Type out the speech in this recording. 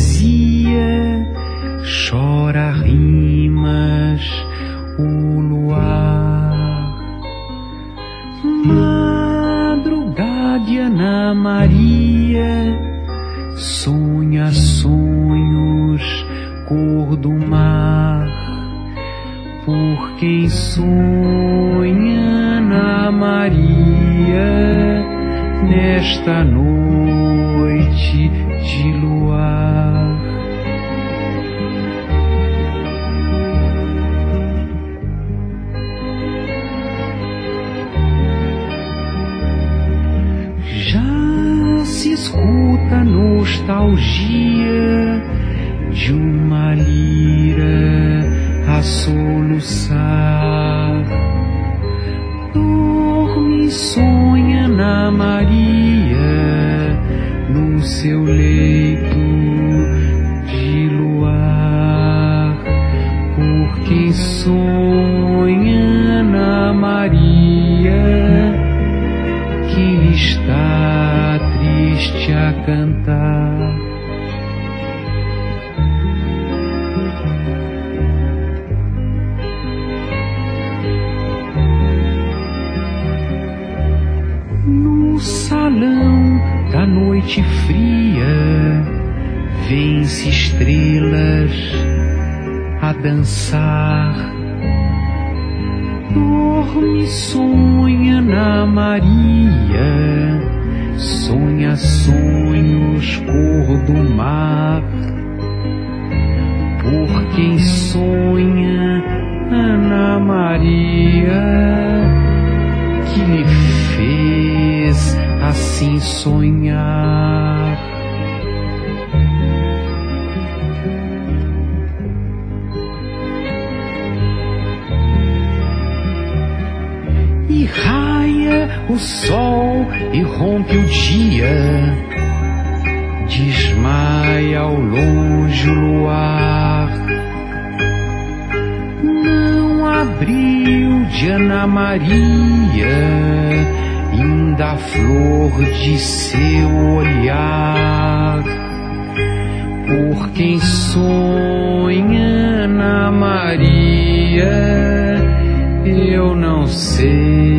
poesia, chora rimas o luar. Madrugada Ana Maria sonha sonhos cor do mar. Por quem sonha Ana Maria nesta noite de luar? Já se escuta a nostalgia de uma lira a soluçar. Dorme e sonha Ana Maria no seu leito de luar. Por quem sonha Ana Maria que lhe está triste a cantar. No salão da noite fria vêm-se estrelas a dançar. Dorme, sonha Ana Maria, sonha sonhos cor do mar. Por quem sonha Ana Maria que lhe fez assim sonhar. E raia o sol e rompe o dia, desmaia ao longe o luar. Não abriu de Ana Maria ainda a flor de seu olhar. Por quem sonha Ana Maria eu não sei.